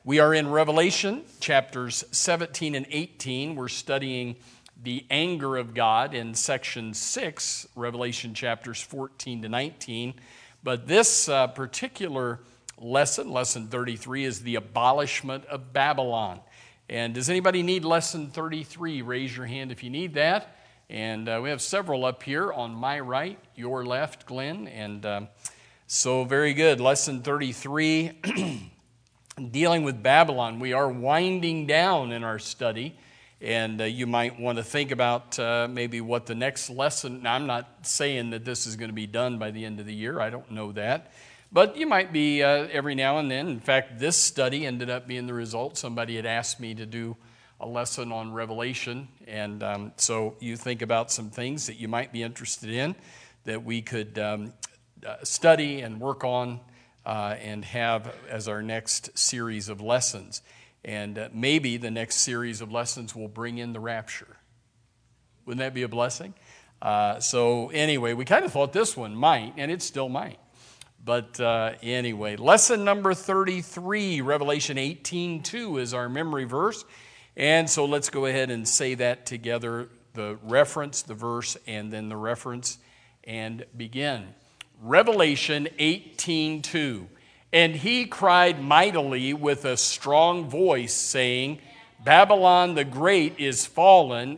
We are in Revelation chapters 17 and 18. We're studying the anger of God in section 6, Revelation chapters 14 to 19. But this particular lesson, lesson 33, is the abolishment of Babylon. And does anybody need lesson 33? Raise your hand if you need that. And we have several up here on my right, your left, Glenn. And so very good. Lesson 33. Dealing with Babylon. We are winding down in our study, and you might want to think about maybe what the next lesson. Now, I'm not saying that this is going to be done by the end of the year. I don't know that. But you might be every now and then. In fact, this study ended up being the result. Somebody had asked me to do a lesson on Revelation, and so you think about some things that you might be interested in that we could study and work on and have as our next series of lessons. And maybe the next series of lessons will bring in the rapture. Wouldn't that be a blessing? So anyway, we kind of thought this one might, and it still might. But anyway, lesson number 33, Revelation 18:2 is our memory verse. And so let's go ahead and say that together, the reference, the verse, and then the reference, and begin. Revelation 18:2. And he cried mightily with a strong voice, saying, Babylon the great is fallen,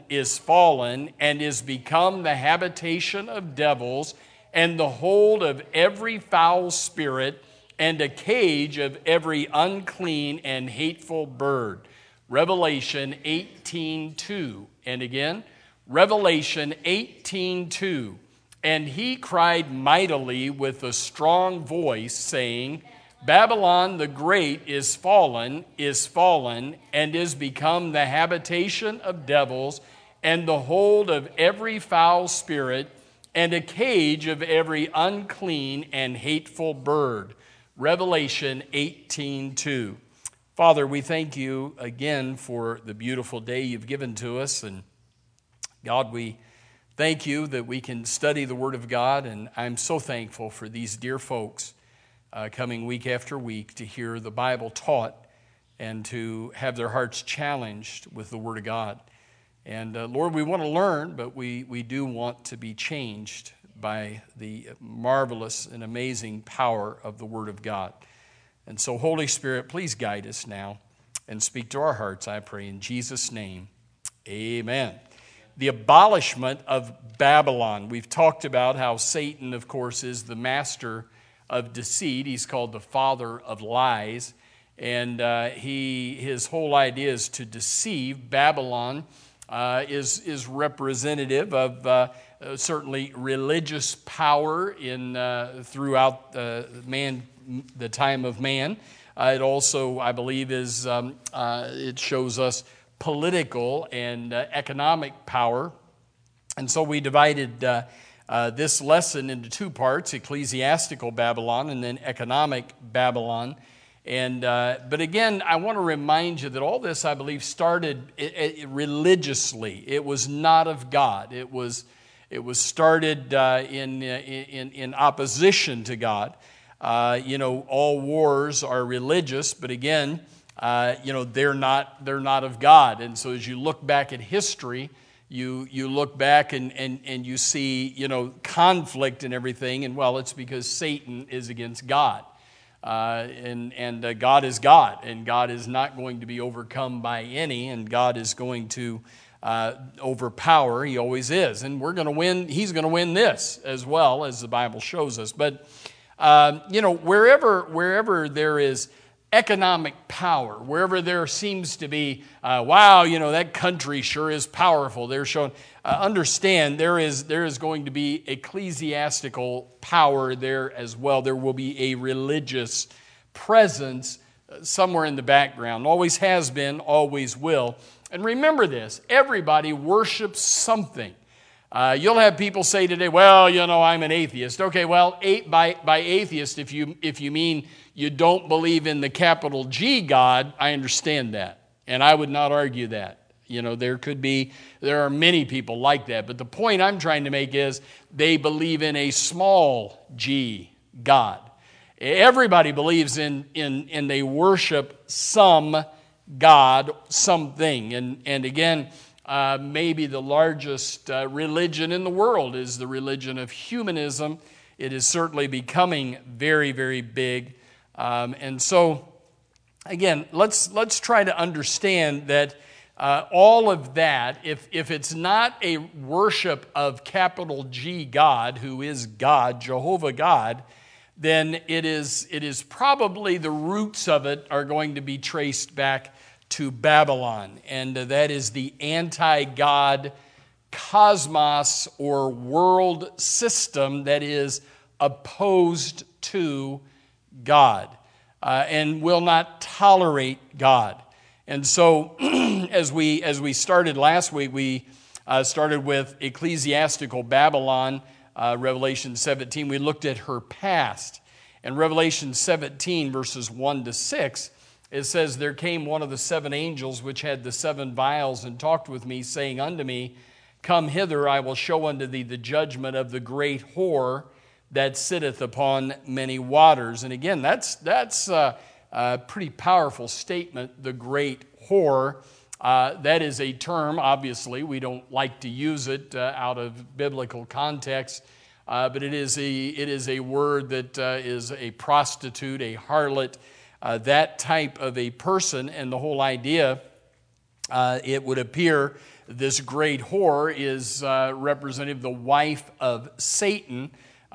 and is become the habitation of devils, and the hold of every foul spirit, and a cage of every unclean and hateful bird. Revelation 18:2. And again, Revelation 18:2. And he cried mightily with a strong voice, saying, Babylon the great is fallen, and is become the habitation of devils, and the hold of every foul spirit, and a cage of every unclean and hateful bird. Revelation 18:2. Father, we thank you again for the beautiful day you've given to us, and God, we thank you that we can study the Word of God, and I'm so thankful for these dear folks coming week after week to hear the Bible taught and to have their hearts challenged with the Word of God. And Lord, we want to learn, but we do want to be changed by the marvelous and amazing power of the Word of God. And so, Holy Spirit, please guide us now and speak to our hearts, I pray, in Jesus' name. Amen. The abolishment of Babylon. We've talked about how Satan, of course, is the master of deceit. He's called the father of lies. And his whole idea is to deceive. Babylon is representative of certainly religious power throughout the time of man. It also, I believe, it shows us political and economic power. And so we divided this lesson into two parts, ecclesiastical Babylon and then economic Babylon. And but again, I want to remind you that all this, I believe, started religiously. It was not of God. It was started in opposition to God. All wars are religious, but again, they're not of God. And so as you look back at history, you look back and you see, conflict and everything. And well, it's because Satan is against God. And God is God, and God is not going to be overcome by any, and God is going to overpower. He always is. And we're going to win. He's going to win this as well, as the Bible shows us. But, wherever there is economic power, wherever there seems to be, that country sure is powerful. They're showing, understand there is going to be ecclesiastical power there as well. There will be a religious presence somewhere in the background. Always has been, always will. And remember this, everybody worships something. You'll have people say today, I'm an atheist. Okay, well, by atheist, if you mean you don't believe in the capital G God, I understand that. And I would not argue that. There are many people like that. But the point I'm trying to make is they believe in a small G God. Everybody believes in they worship some God, something. And again, maybe the largest religion in the world is the religion of humanism. It is certainly becoming very, very big. And so, again, let's try to understand that all of that, if it's not a worship of capital G God, who is God, Jehovah God, then it is probably the roots of it are going to be traced back to Babylon. And that is the anti-God cosmos or world system that is opposed to God and will not tolerate God. And so as we started last week, we started with ecclesiastical Babylon, Revelation 17. We looked at her past. In Revelation 17, verses 1 to 6, it says, "There came one of the seven angels which had the seven vials and talked with me, saying unto me, Come hither, I will show unto thee the judgment of the great whore that sitteth upon many waters." And again, that's a pretty powerful statement, the great whore. That is a term, obviously, we don't like to use it out of biblical context, but it is a word that is a prostitute, a harlot, that type of a person. And the whole idea, it would appear, this great whore is representative of the wife of Satan.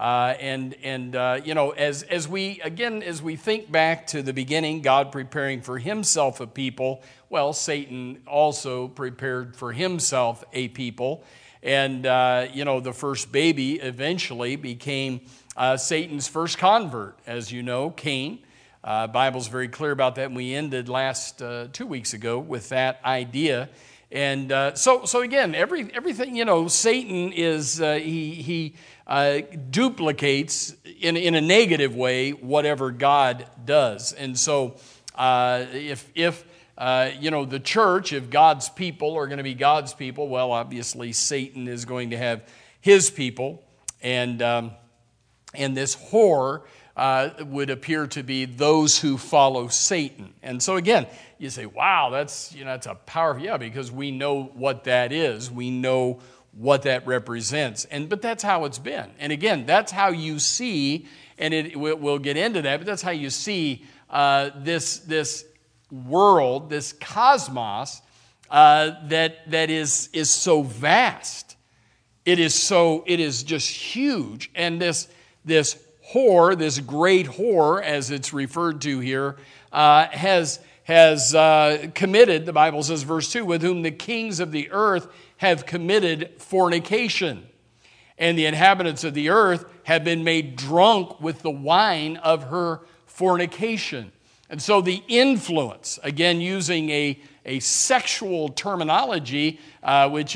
As we think back to the beginning, God preparing for himself a people, well, Satan also prepared for himself a people. And, the first baby eventually became Satan's first convert, as you know, Cain. Bible's very clear about that, and we ended last 2 weeks ago with that idea. And so again, everything, Satan is, he duplicates in a negative way whatever God does. And so if the church, if God's people are going to be God's people, well, obviously Satan is going to have his people. And this whore would appear to be those who follow Satan. And so again, you say, wow, that's a powerful, yeah, because we know what that is. We know what that represents. But that's how it's been. And again, that's how you see, and we'll get into that, but that's how you see this world, this cosmos that is so vast. It is just huge. And this whore, this great whore, as it's referred to here, has committed, the Bible says, verse 2, with whom the kings of the earth have committed fornication. And the inhabitants of the earth have been made drunk with the wine of her fornication. And so the influence, again, using a sexual terminology, which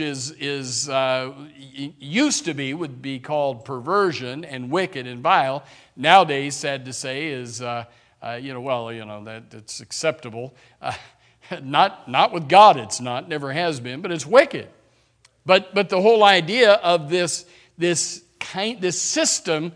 would be called perversion and wicked and vile. Nowadays, sad to say, is that's acceptable. Not with God, it's not, never has been, but it's wicked. But the whole idea of this system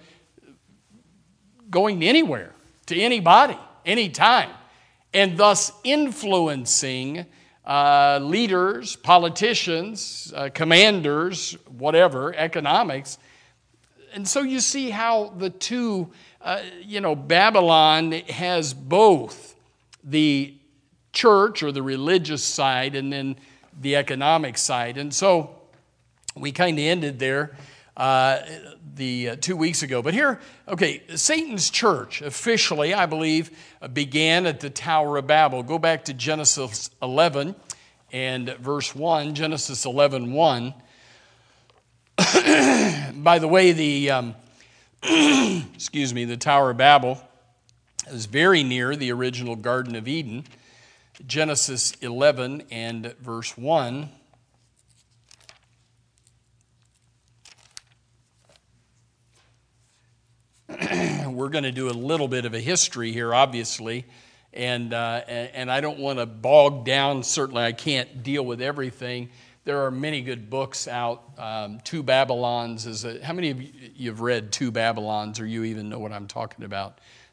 going anywhere, to anybody, anytime, and thus influencing leaders, politicians, commanders, whatever, economics. And so you see how the two, Babylon has both the church or the religious side and then the economic side. And so we kind of ended there the 2 weeks ago. But here, okay, Satan's church officially, I believe, began at the Tower of Babel. Go back to Genesis 11 and verse 1, Genesis 11:1. By the way, the Tower of Babel is very near the original Garden of Eden. Genesis 11 and verse 1. We're going to do a little bit of a history here, obviously, and I don't want to bog down. Certainly, I can't deal with everything. There are many good books out. Two Babylons how many of you have read Two Babylons, or you even know what I'm talking about?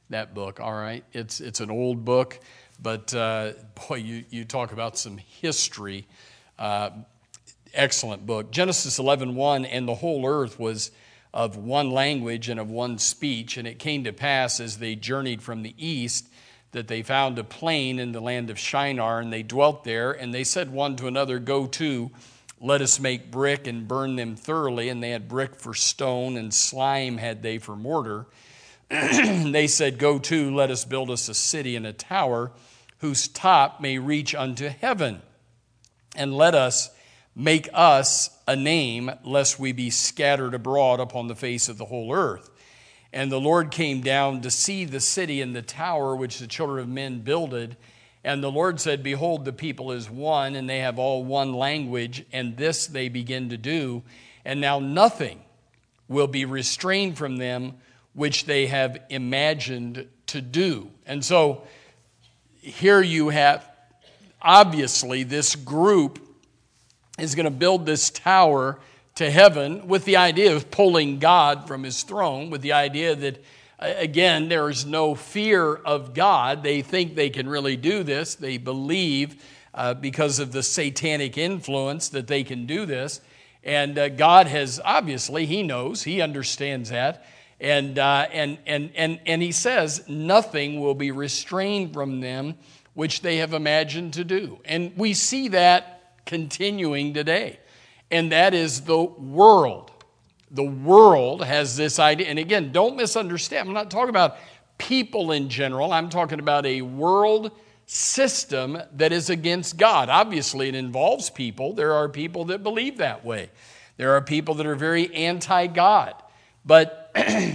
that book, all right? It's an old book, but boy, you talk about some history. Excellent book. Genesis 11:1, and the whole earth was of one language and of one speech, and it came to pass as they journeyed from the east that they found a plain in the land of Shinar, and they dwelt there, and they said one to another, Go to, let us make brick and burn them thoroughly. And they had brick for stone, and slime had they for mortar. They said, Go to, let us build us a city and a tower, whose top may reach unto heaven. And let us make us a name, lest we be scattered abroad upon the face of the whole earth. And the Lord came down to see the city and the tower which the children of men builded. And the Lord said, Behold, the people is one, and they have all one language, and this they begin to do. And now nothing will be restrained from them which they have imagined to do. And so here you have, obviously, this group is going to build this tower to heaven with the idea of pulling God from his throne, with the idea that, again, there is no fear of God. They think they can really do this. They believe, because of the satanic influence, that they can do this. And God has, obviously, he knows, he understands that. And he says, nothing will be restrained from them which they have imagined to do. And we see that continuing today. And that is the world. The world has this idea. And again, don't misunderstand. I'm not talking about people in general. I'm talking about a world system that is against God. Obviously, it involves people. There are people that believe that way. There are people that are very anti-God. But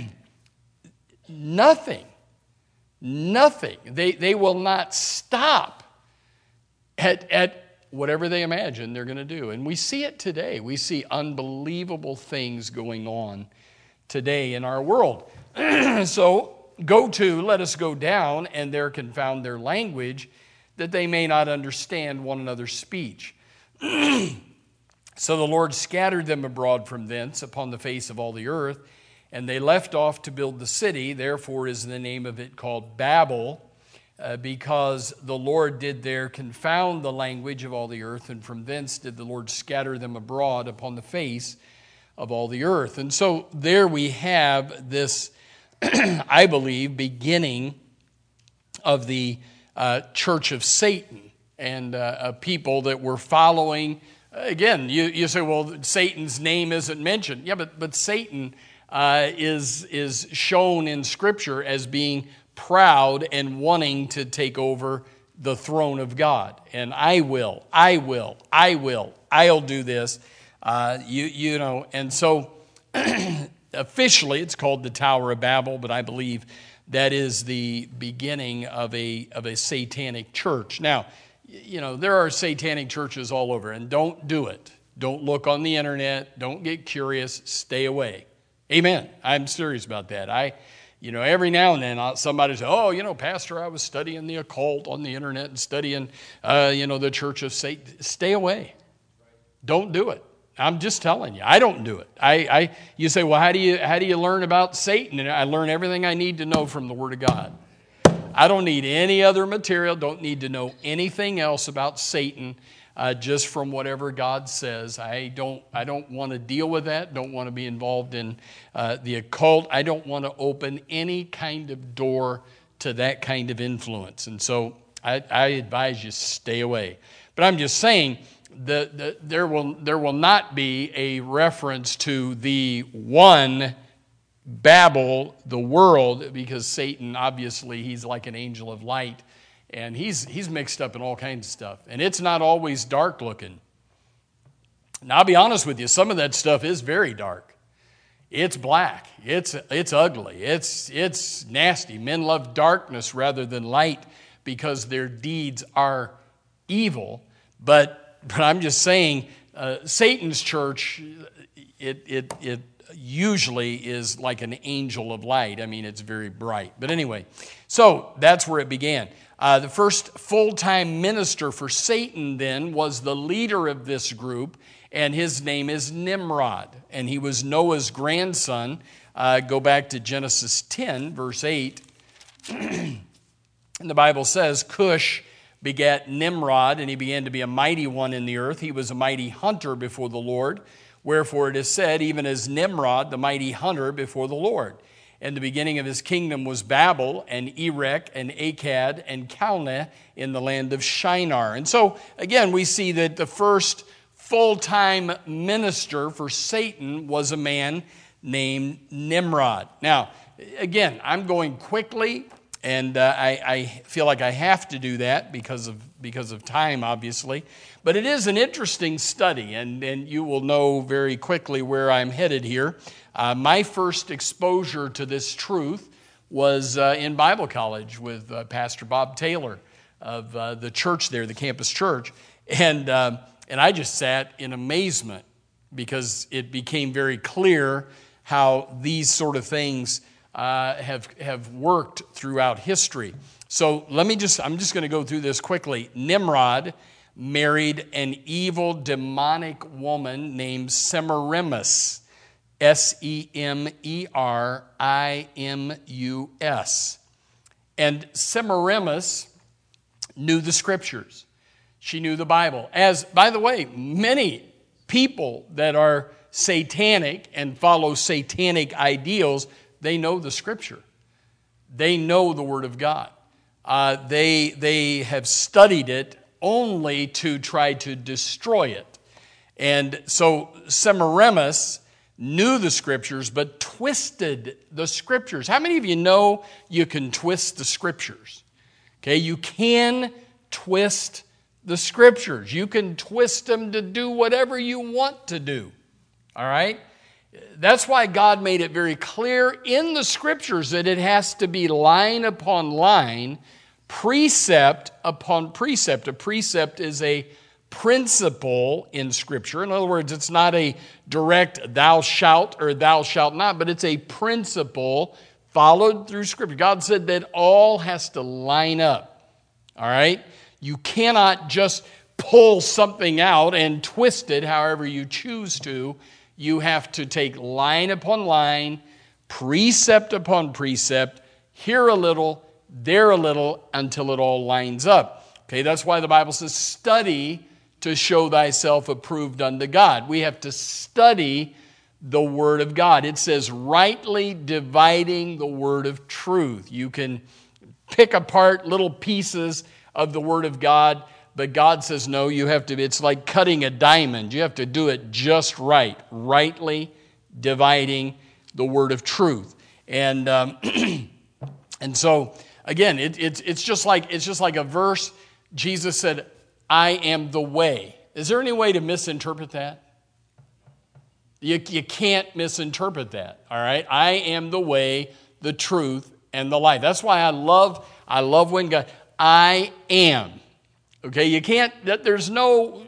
nothing, they will not stop at whatever they imagine they're going to do. And we see it today. We see unbelievable things going on today in our world. So, go to, let us go down, and there confound their language, that they may not understand one another's speech. So the Lord scattered them abroad from thence upon the face of all the earth, and they left off to build the city. Therefore is the name of it called Babel, because the Lord did there confound the language of all the earth, and from thence did the Lord scatter them abroad upon the face of all the earth. And so there we have this, I believe, beginning of the church of Satan, and people that were following. Again, you say, well, Satan's name isn't mentioned. Yeah, but Satan is shown in Scripture as being proud and wanting to take over the throne of God. And I'll do this. You know, and so officially it's called the Tower of Babel, but I believe that is the beginning of a satanic church. Now, you know, there are satanic churches all over, and don't do it. Don't look on the internet. Don't get curious. Stay away. Amen. I'm serious about that. Every now and then somebody says, oh, Pastor, I was studying the occult on the internet and studying, the church of Satan. Stay away. Don't do it. I'm just telling you, I don't do it. You say, well, how do you learn about Satan? And I learn everything I need to know from the Word of God. I don't need any other material. Don't need to know anything else about Satan. Just from whatever God says. I don't want to deal with that. Don't want to be involved in the occult. I don't want to open any kind of door to that kind of influence. And so I advise you stay away. But I'm just saying that there will not be a reference to the one Babel, the world, because Satan, obviously, he's like an angel of light. And he's mixed up in all kinds of stuff. And it's not always dark looking. Now, I'll be honest with you, some of that stuff is very dark. It's black. It's ugly. It's nasty. Men love darkness rather than light because their deeds are evil. But I'm just saying, Satan's church, it usually is like an angel of light. I mean, it's very bright. But anyway, so that's where it began. The first full-time minister for Satan then was the leader of this group, and his name is Nimrod, and he was Noah's grandson. Go back to Genesis 10, verse 8. And the Bible says Cush begat Nimrod, and he began to be a mighty one in the earth. He was a mighty hunter before the Lord. Wherefore it is said, even as Nimrod, the mighty hunter before the Lord. And the beginning of his kingdom was Babel, and Erech, and Akkad, and Calneh in the land of Shinar. And so, again, we see that the first full-time minister for Satan was a man named Nimrod. Now, again, I'm going quickly, and I feel like I have to do that because of time, obviously. But it is an interesting study, and you will know very quickly where I'm headed here. My first exposure to this truth was in Bible college with Pastor Bob Taylor of the church there, the campus church. And I just sat in amazement because it became very clear how these sort of things have worked throughout history. So I'm just going to go through this quickly. Nimrod married an evil demonic woman named Semiramis, Semerimus. And Semiramis knew the scriptures. She knew the Bible. As, by the way, many people that are satanic and follow satanic ideals, they know the scripture. They know the Word of God. They have studied it only to try to destroy it. And so Semiramis knew the scriptures but twisted the scriptures. How many of you know you can twist the scriptures? Okay, you can twist the scriptures. You can twist them to do whatever you want to do. All right? That's why God made it very clear in the scriptures that it has to be line upon line, precept upon precept. A precept is a principle in Scripture. In other words, it's not a direct thou shalt or thou shalt not, but it's a principle followed through Scripture. God said that all has to line up. All right? You cannot just pull something out and twist it however you choose to. You have to take line upon line, precept upon precept, here a little, there a little, until it all lines up. Okay, that's why the Bible says, study to show thyself approved unto God. We have to study the Word of God. It says, rightly dividing the word of truth. You can pick apart little pieces of the Word of God, but God says, no, you have to, it's like cutting a diamond. You have to do it just right, rightly dividing the word of truth. And and so, again, it's just like a verse. Jesus said, I am the way. Is there any way to misinterpret that? You can't misinterpret that, all right? I am the way, the truth, and the life. That's why I love when God, I am. Okay, you can't, there's no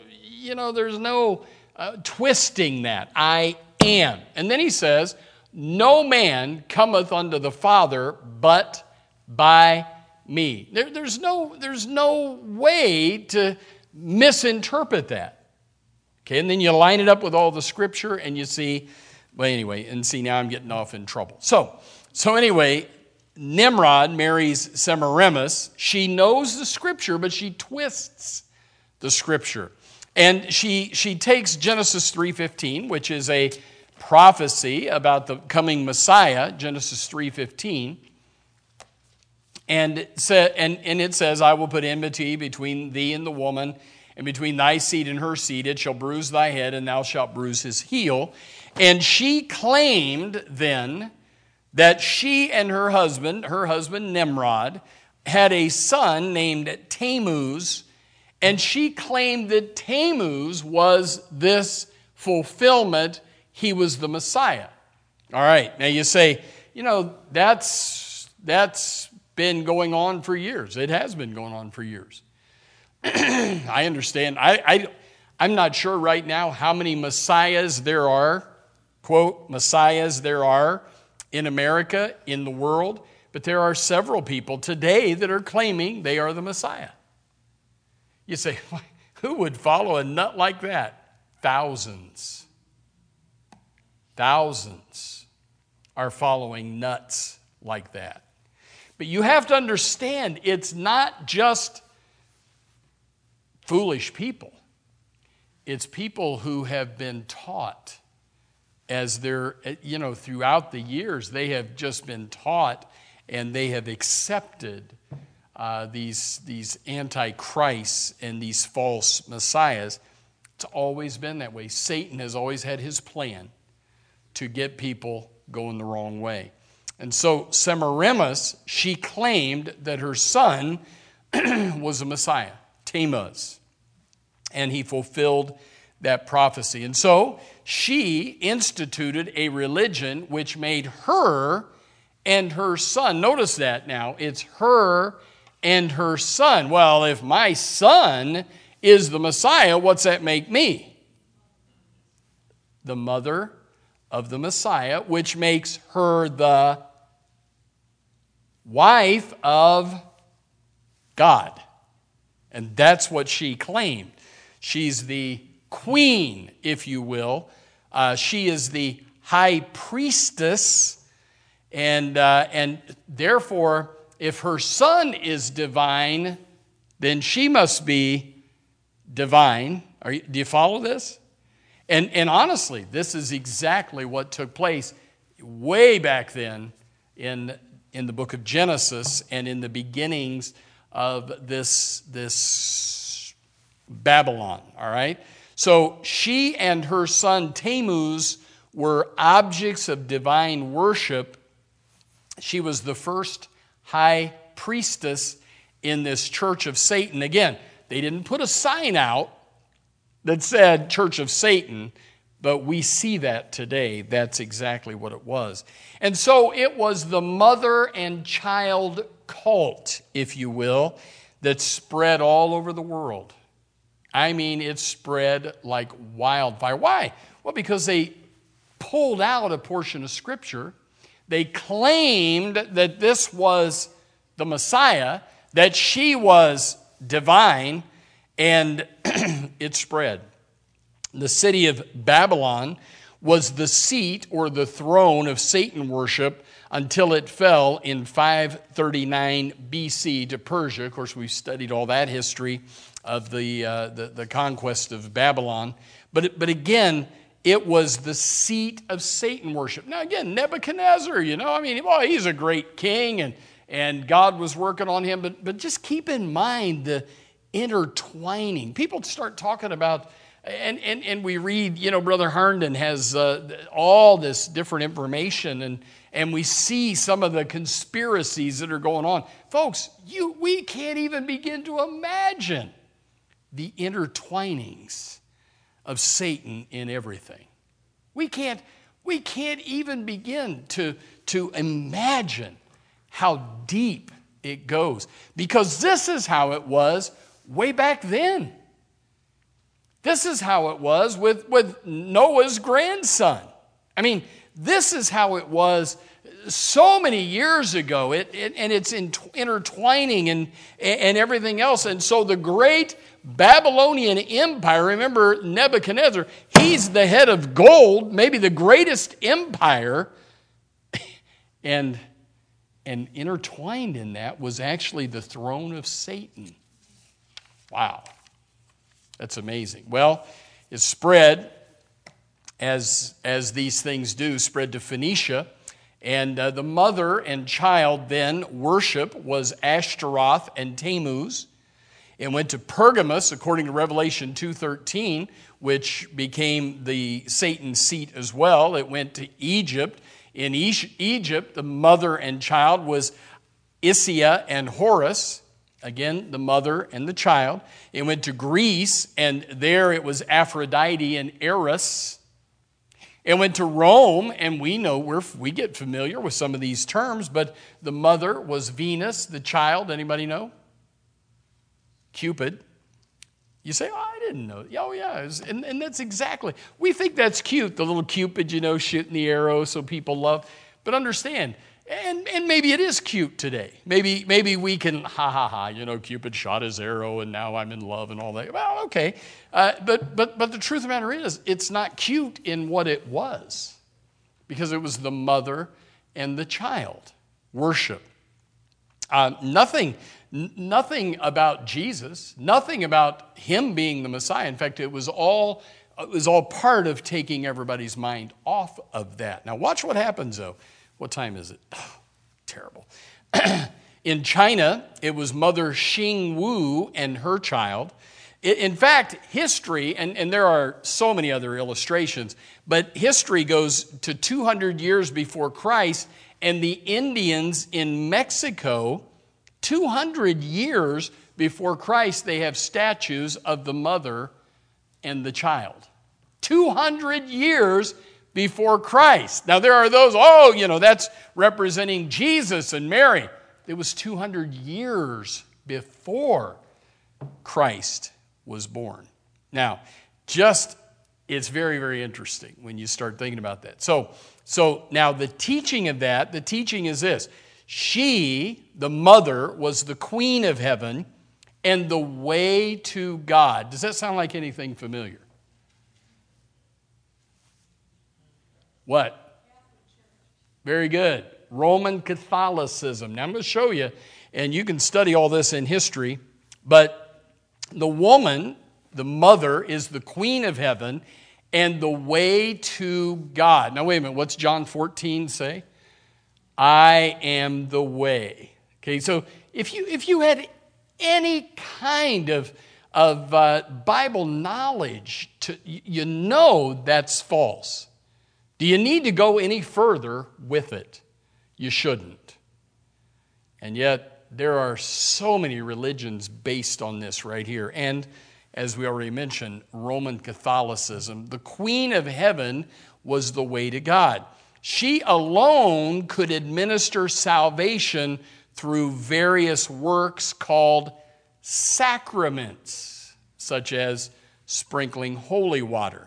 twisting that. I am. And then he says, no man cometh unto the Father but by me. There's no way to misinterpret that. Okay, and then you line it up with all the scripture and you see, well, anyway, and see, now I'm getting off in trouble. So anyway, Nimrod marries Semiramis. She knows the scripture, but she twists the scripture. And she takes Genesis 3:15, which is a prophecy about the coming Messiah, Genesis 3:15, and it says, I will put enmity between thee and the woman, and between thy seed and her seed. It shall bruise thy head, and thou shalt bruise his heel. And she claimed then that she and her husband Nimrod, had a son named Tammuz, and she claimed that Tammuz was this fulfillment. He was the Messiah. All right, now you say, that's been going on for years. It has been going on for years. I understand. I'm not sure right now how many messiahs there are, quote, messiahs there are in America, in the world, but there are several people today that are claiming they are the Messiah. You say, who would follow a nut like that? Thousands are following nuts like that. But you have to understand, it's not just foolish people. It's people who have been taught as they're, throughout the years, they have just been taught and they have accepted these antichrists and these false messiahs. It's always been that way. Satan has always had his plan to get people going the wrong way. And so Semiramis, she claimed that her son was a Messiah, Tammuz. And he fulfilled that prophecy. And so she instituted a religion which made her and her son. Notice that now. It's her and her son. Well, if my son is the Messiah, what's that make me? The mother of the Messiah, which makes her the wife of God. And that's what she claimed. She's the queen, if you will. She is the high priestess. And therefore, if her son is divine, then she must be divine. Do you follow this? And honestly, this is exactly what took place way back then in the book of Genesis and in the beginnings of this Babylon, all right? So she and her son Tammuz were objects of divine worship. She was the first high priestess in this church of Satan. Again, they didn't put a sign out that said Church of Satan, but we see that today. That's exactly what it was. And so it was the mother and child cult, if you will, that spread all over the world. I mean, it spread like wildfire. Why? Well, because they pulled out a portion of Scripture. They claimed that this was the Messiah, that she was divine, and it spread. The city of Babylon was the seat or the throne of Satan worship until it fell in 539 BC to Persia. Of course, we've studied all that history of the conquest of Babylon. But again, it was the seat of Satan worship. Now again, Nebuchadnezzar, he's a great king and God was working on him. But just keep in mind the intertwining. People start talking about, and we read, Brother Herndon has all this different information, and we see some of the conspiracies that are going on. Folks, we can't even begin to imagine the intertwinings of Satan in everything. We can't even begin to imagine how deep it goes, because this is how it was way back then. This is how it was with Noah's grandson. I mean, this is how it was so many years ago. And it's intertwining and everything else. And so the great Babylonian Empire, remember Nebuchadnezzar, he's the head of gold, maybe the greatest empire. And intertwined in that was actually the throne of Satan. Wow. That's amazing. Well, it spread, as these things do, spread to Phoenicia. And the mother and child then worship was Ashtaroth and Tammuz. It went to Pergamus, according to Revelation 2:13, which became the Satan seat as well. It went to Egypt. In Egypt, the mother and child was Isaiah and Horus. Again, the mother and the child. It went to Greece, and there it was Aphrodite and Eros. It went to Rome, and we know we get familiar with some of these terms, but the mother was Venus, the child, anybody know? Cupid. You say, I didn't know. Oh, yeah. And that's exactly. We think that's cute, the little Cupid, shooting the arrow so people love. But understand, and maybe it is cute today. Maybe we can, Cupid shot his arrow and now I'm in love and all that. Well, okay. But the truth of the matter is, it's not cute in what it was, because it was the mother and the child worship. Nothing about Jesus, nothing about him being the Messiah. In fact, it was all part of taking everybody's mind off of that. Now watch what happens though. What time is it? Oh, terrible. In China, it was Mother Xing Wu and her child. In fact, history, and there are so many other illustrations, but history goes to 200 years before Christ, and the Indians in Mexico, 200 years before Christ, they have statues of the mother and the child. 200 years before Christ. Now there are those, that's representing Jesus and Mary. It was 200 years before Christ was born. Now, it's very, very interesting when you start thinking about that. So now the teaching is this. She, the mother, was the queen of heaven and the way to God. Does that sound like anything familiar? What? Very good. Roman Catholicism. Now I'm going to show you, and you can study all this in history, but the woman, the mother, is the queen of heaven and the way to God. Now wait a minute, what's John 14 say? I am the way. Okay, so if you had any kind of Bible knowledge, you know that's false. Do you need to go any further with it? You shouldn't. And yet, there are so many religions based on this right here. And as we already mentioned, Roman Catholicism, the Queen of Heaven was the way to God. She alone could administer salvation through various works called sacraments, such as sprinkling holy water.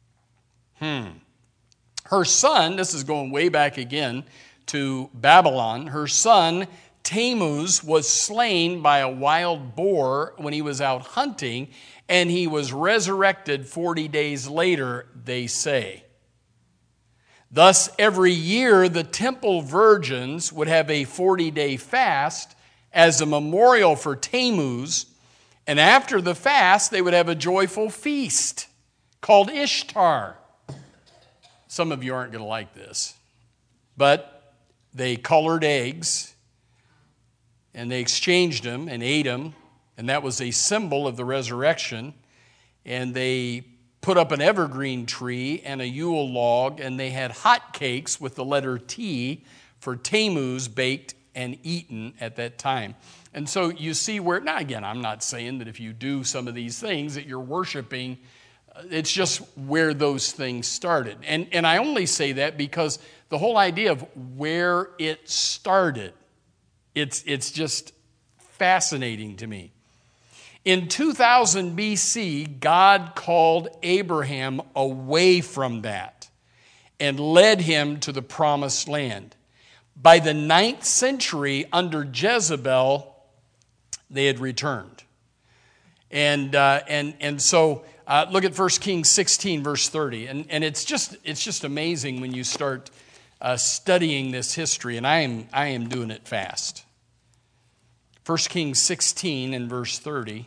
Her son, this is going way back again to Babylon, her son Tammuz was slain by a wild boar when he was out hunting, and he was resurrected 40 days later, they say. Thus, every year, the temple virgins would have a 40-day fast as a memorial for Tammuz, and after the fast, they would have a joyful feast called Ishtar. Some of you aren't going to like this, but they colored eggs, and they exchanged them and ate them, and that was a symbol of the resurrection, and they put up an evergreen tree and a Yule log, and they had hot cakes with the letter T for Tammuz baked and eaten at that time. And so you see where, now again, I'm not saying that if you do some of these things that you're worshiping, it's just where those things started. And I only say that because the whole idea of where it started, it's just fascinating to me. In 2000 BC, God called Abraham away from that and led him to the promised land. By the 9th century, under Jezebel, they had returned. And so look at 1 Kings 16, verse 30. And it's just amazing when you start studying this history, and I am doing it fast. 1 Kings 16 and verse 30.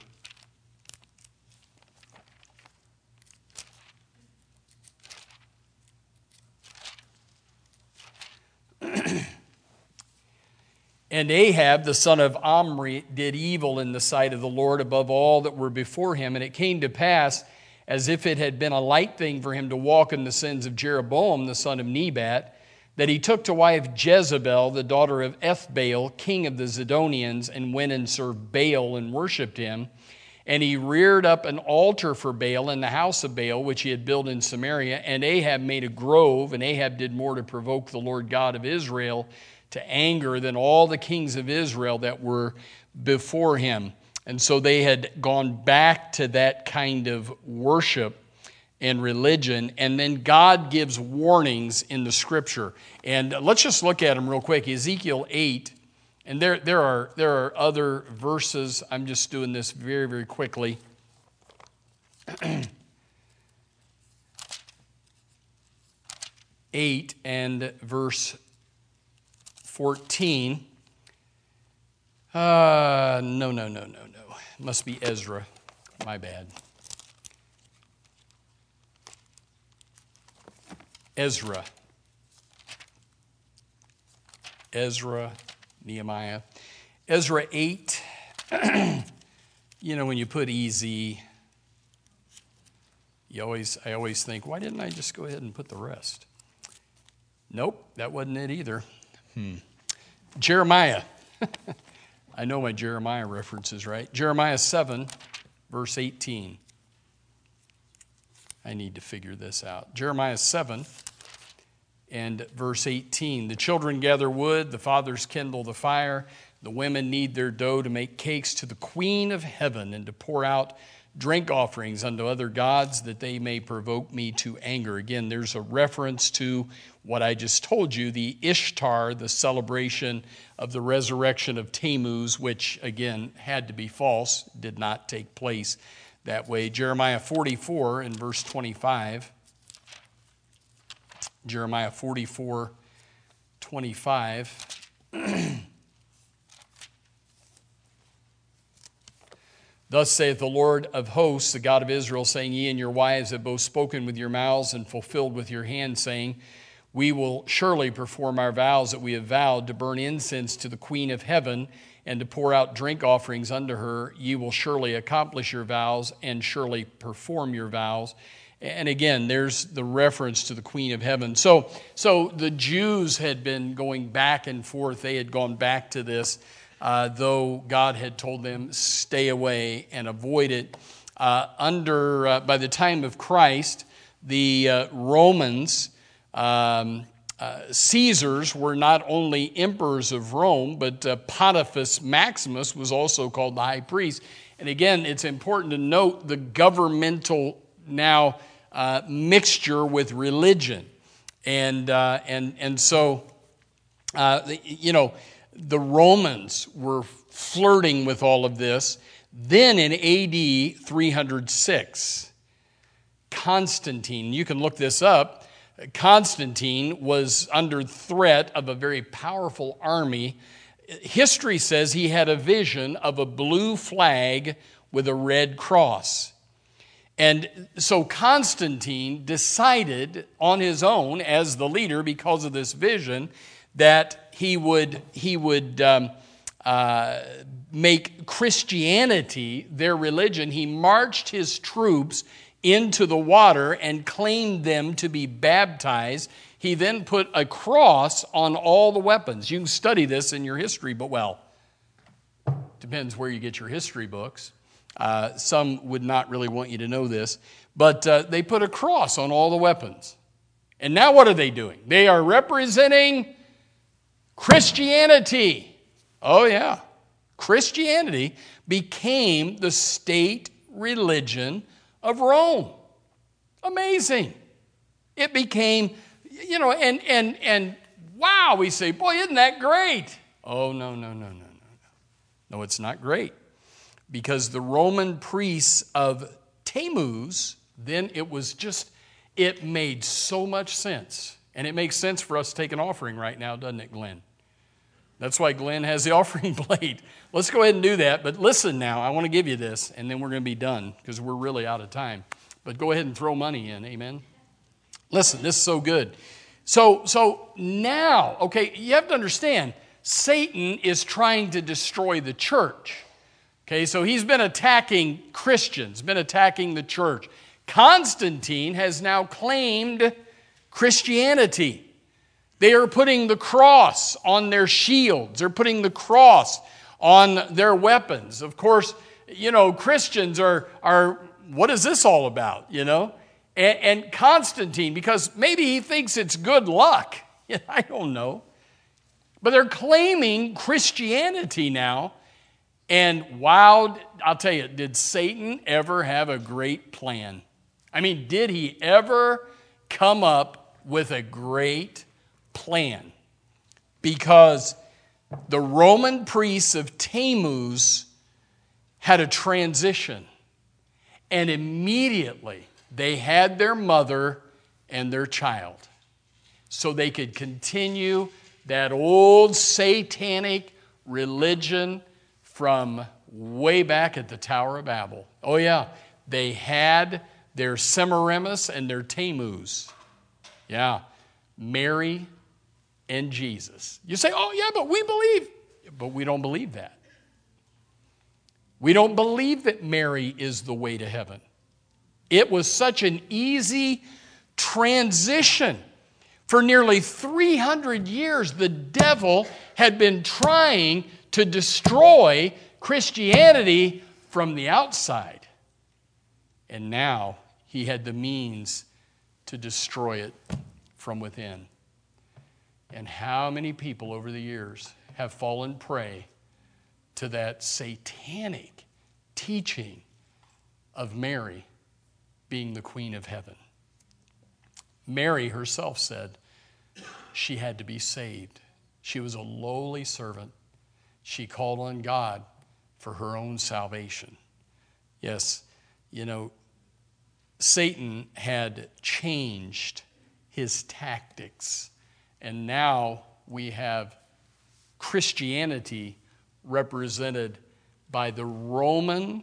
And Ahab, the son of Omri, did evil in the sight of the Lord above all that were before him. And it came to pass, as if it had been a light thing for him to walk in the sins of Jeroboam, the son of Nebat, that he took to wife Jezebel, the daughter of Ethbaal, king of the Zidonians, and went and served Baal and worshipped him. And he reared up an altar for Baal in the house of Baal, which he had built in Samaria. And Ahab made a grove, and Ahab did more to provoke the Lord God of Israel to anger than all the kings of Israel that were before him. And so they had gone back to that kind of worship and religion. And then God gives warnings in the scripture. And let's just look at them real quick. Ezekiel 8, and there are other verses. I'm just doing this very, very quickly. 8 and verse 14. No. It must be Ezra. My bad. Ezra, Nehemiah. Ezra 8, when you put easy, I always think, why didn't I just go ahead and put the rest? Nope, that wasn't it either. Jeremiah. I know my Jeremiah references, right? Jeremiah 7, verse 18. I need to figure this out. Jeremiah 7 and verse 18. The children gather wood, the fathers kindle the fire, the women knead their dough to make cakes to the queen of heaven and to pour out drink offerings unto other gods that they may provoke me to anger. Again, there's a reference to what I just told you, the Ishtar, the celebration of the resurrection of Tammuz, which again had to be false, did not take place that way. Jeremiah 44 and verse 25. Jeremiah 44, 25. Thus saith the Lord of hosts, the God of Israel, saying, Ye and your wives have both spoken with your mouths and fulfilled with your hands, saying, We will surely perform our vows that we have vowed, to burn incense to the queen of heaven and to pour out drink offerings unto her. Ye will surely accomplish your vows and surely perform your vows. And again, there's the reference to the queen of heaven. So the Jews had been going back and forth. They had gone back to this, though God had told them, stay away and avoid it. By the time of Christ, the Romans, Caesars were not only emperors of Rome, but Pontifex Maximus was also called the high priest. And again, it's important to note the governmental now mixture with religion. And so, the Romans were flirting with all of this. Then in AD 306, Constantine, you can look this up, Constantine was under threat of a very powerful army. History says he had a vision of a blue flag with a red cross. And so Constantine decided on his own as the leader, because of this vision, that he would make Christianity their religion. He marched his troops into the water and claimed them to be baptized. He then put a cross on all the weapons. You can study this in your history, but depends where you get your history books. Some would not really want you to know this, but they put a cross on all the weapons. And now what are they doing? They are representing Christianity. Oh yeah. Christianity became the state religion of Rome. Amazing. It became, and wow, we say, boy, isn't that great? Oh, no. No, it's not great. Because the Roman priests of Tammuz, then it made so much sense. And it makes sense for us to take an offering right now, doesn't it, Glenn? That's why Glenn has the offering plate. Let's go ahead and do that. But listen now, I want to give you this, and then we're going to be done because we're really out of time. But go ahead and throw money in, amen? Listen, this is so good. So now, okay, you have to understand, Satan is trying to destroy the church. Okay, so he's been attacking Christians, been attacking the church. Constantine has now claimed Christianity. They are putting the cross on their shields. They're putting the cross on their weapons. Of course, Christians are what is this all about, And Constantine, because maybe he thinks it's good luck. I don't know. But they're claiming Christianity now. And wow, I'll tell you, did Satan ever have a great plan? I mean, did he ever come up with a great plan? Because the Roman priests of Tammuz had a transition. And immediately they had their mother and their child. So they could continue that old satanic religion from way back at the Tower of Babel. Oh yeah, they had their Semiramis and their Tammuz. Yeah, Mary and Jesus. You say, oh yeah, but we believe. But we don't believe that. We don't believe that Mary is the way to heaven. It was such an easy transition. For nearly 300 years, the devil had been trying to destroy Christianity from the outside. And now he had the means to destroy it from within. And how many people over the years have fallen prey to that satanic teaching of Mary being the Queen of Heaven? Mary herself said she had to be saved. She was a lowly servant. She called on God for her own salvation. Yes, Satan had changed his tactics, and now we have Christianity represented by the Roman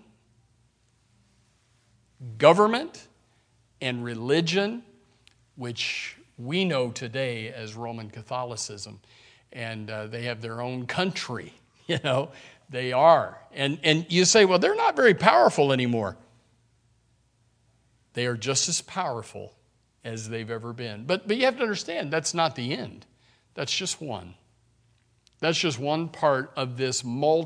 government and religion, which we know today as Roman Catholicism. And they have their own country, they are. And you say, well, they're not very powerful anymore. They are just as powerful as they've ever been. But you have to understand, that's not the end. That's just one. That's just one part of this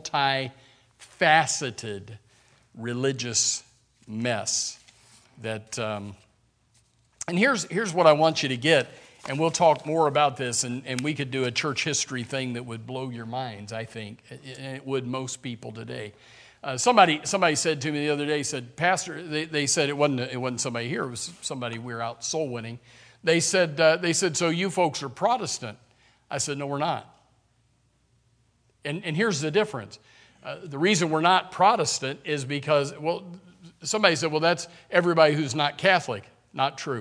multifaceted religious mess that... And here's what I want you to get, and we'll talk more about this, and we could do a church history thing that would blow your minds, I think, and it would most people today. Somebody said to me the other day, said, Pastor, they said it wasn't somebody here, it was somebody we were out soul winning. They said, so you folks are Protestant. I said, no, we're not. And here's the difference. The reason we're not Protestant is because, somebody said, that's everybody who's not Catholic. Not true.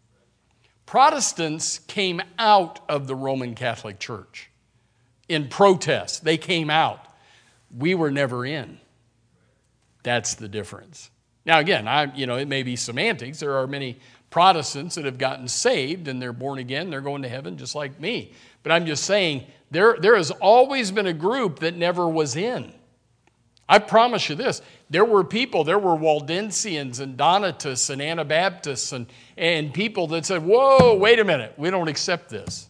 Protestants came out of the Roman Catholic Church in protest. They came out. We were never in. That's the difference. Now again, it may be semantics. There are many Protestants that have gotten saved and they're born again. They're going to heaven just like me. But I'm just saying there has always been a group that never was in. I promise you this, there were Waldensians and Donatists and Anabaptists and people that said, whoa, wait a minute, we don't accept this.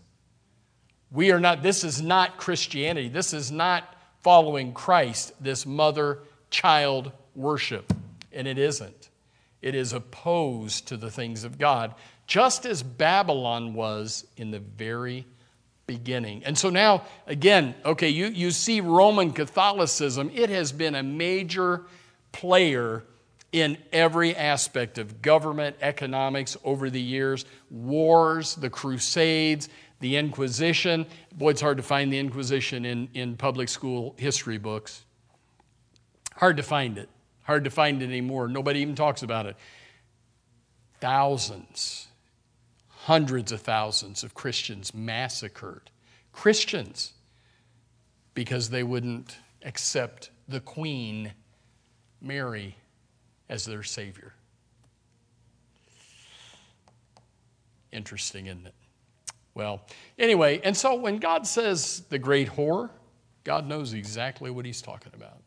This is not Christianity. This is not following Christ, this mother-child worship. And it isn't. It is opposed to the things of God, just as Babylon was in the very beginning. And so now, again, okay, you see Roman Catholicism, it has been a major player in every aspect of government, economics over the years, wars, the Crusades, the Inquisition. Boy, it's hard to find the Inquisition in public school history books. Hard to find it. Hard to find it anymore. Nobody even talks about it. Thousands, hundreds of thousands of Christians massacred. Christians, because they wouldn't accept the Queen Mary as their Savior. Interesting, isn't it? Well, anyway, and so when God says the great whore, God knows exactly what he's talking about.